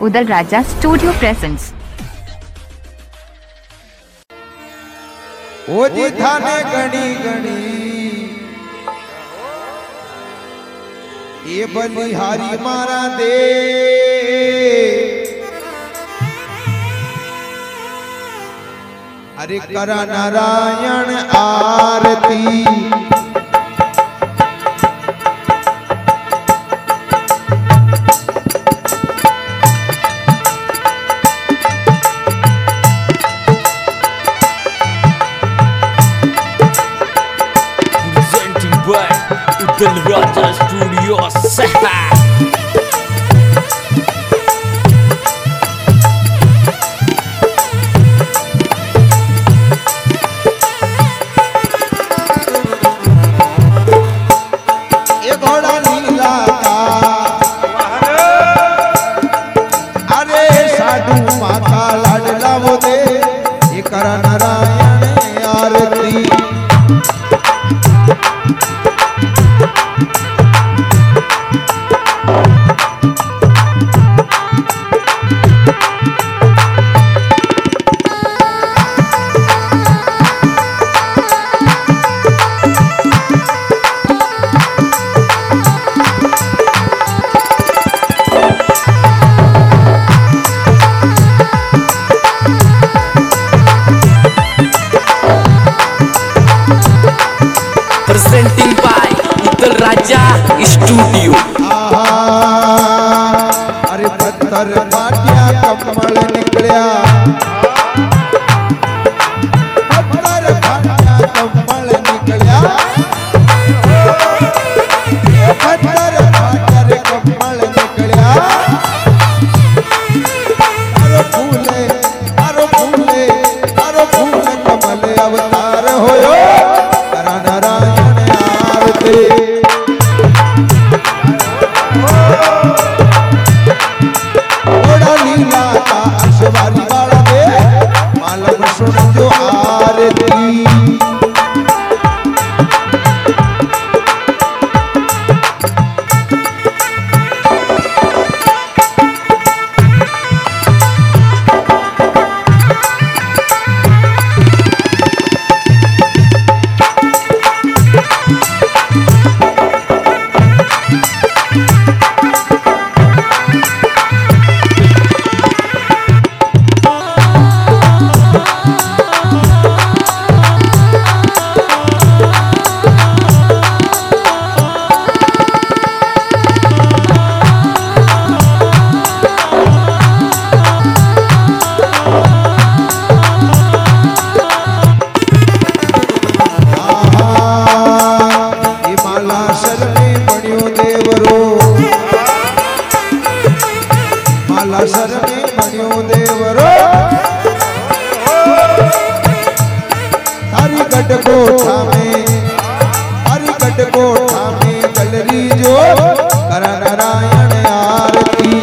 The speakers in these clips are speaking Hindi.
Udal Raja studio presents. ओ जी थाने गणी गणी ये बलिहारी मारा दे अरे करा नारायण आरती उदल राजा स्टूडियो सहा। ये घोड़ा नीला का अरे साधु माँ का लाडला वो दे ये करा Narayan Aarti presenting by Udal Raja studio. अरे पत्थर पाटिया कमल निकलिया पत्थर पाटिया कमल निकलिया पत्थर पाटिया कमल निकलिया अरे फूले अरे फूले अरे फूल कमल अवतार होयो करा नारायण आरती लीला का अशवारी वाला दे मालम सुन जो आरती सर में बनियो देवरो हरि गढ़ कोठा में गलरी जो करा Narayan Aarti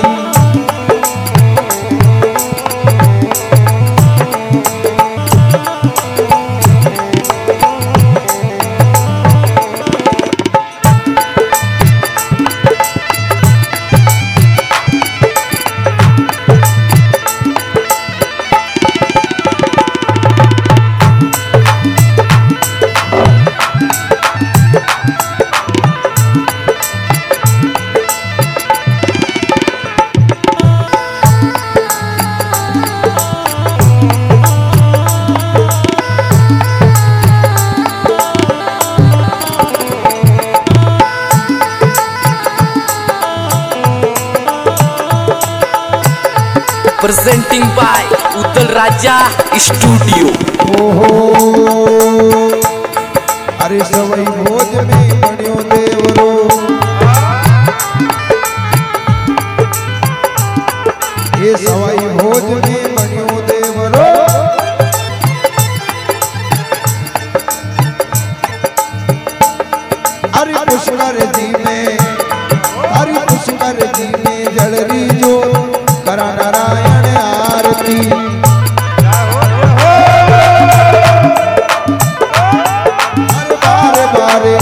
presenting by Udal Raja studio. ओहो अरे सवई भोज में बनियो देवरो ये सवई भोज में बनियो देवरो अरे पुष्कर जी में जलरी जो करा नारायण आरती बारे बारे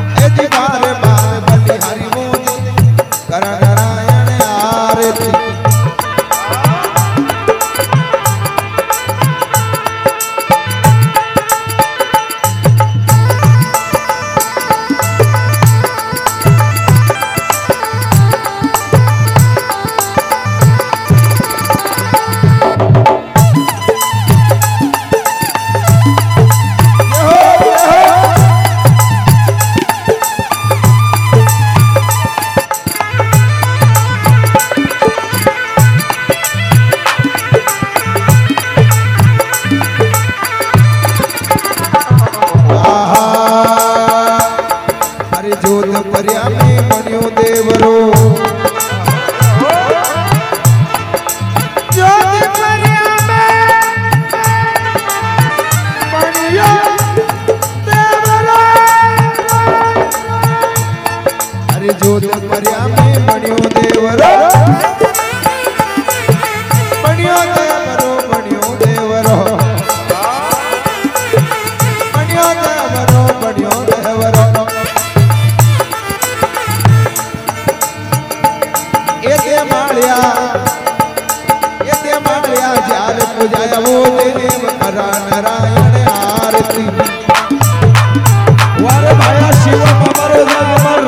बारे बारे बलिहारी मोदी करा नारायण आरती। जोत मरिया में बणियो देवरो बणियो देवरो बणियो देवरो बणियो देवरो बणियो देवरो एते माळिया जार पूजाया वो देव करा नारायण आरती वारे भाया शिव अमर अमर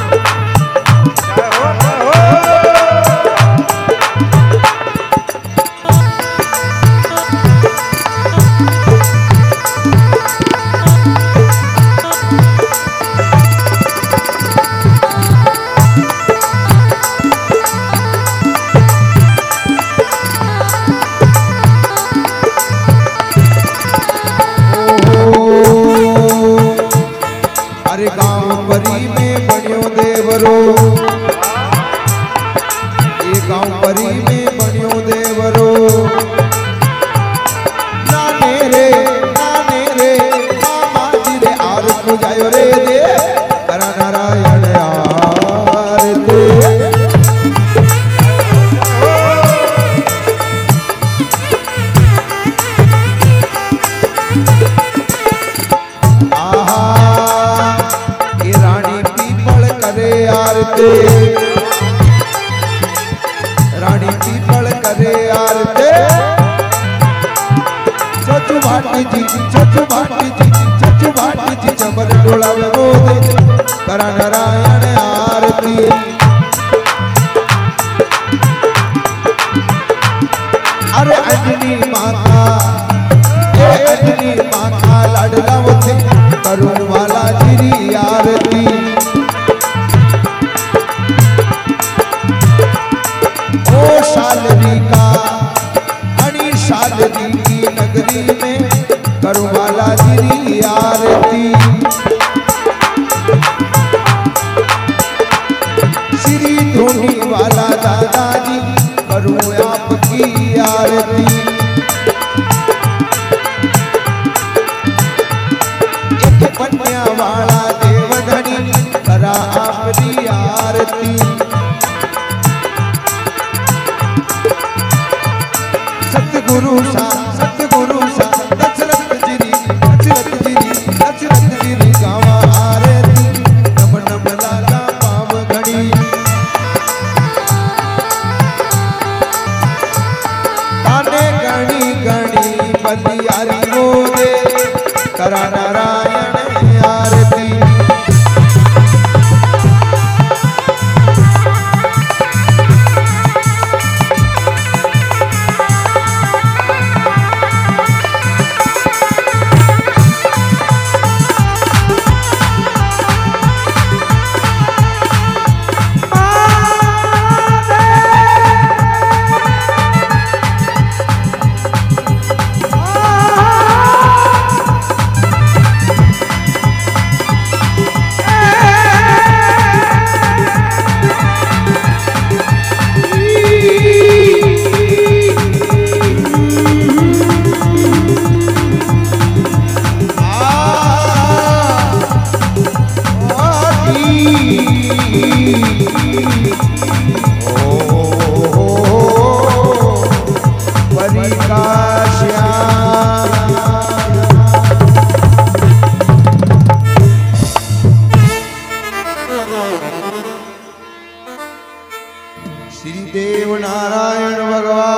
गांव परी में बणियो देवरो ये गांव परी में बणियो देवरो नाने रे मामा जी रे आर पूजायो रे दे करा नारायण आरती रानी पीपल करे आरते चचू भाटी जी चमर डोलावे बोले करा नारायण आरती अरे अंजनी माता लाडला वथे करुण वाला जिरी आरती शालरी का अणी शालरी की नगरी में करुवाला जिरी आरती श्री धोनी वाला दादाजी करो आपकी आरती एक पन्या वाला देवधनी करा आपकी आरती सतगुरु सा दशरथ जिरी गावा आरती नम नम लाला पाव घड़ी ताने गणी बलियारी बोले करा नारायण आरती श्री देव नारायण भगवान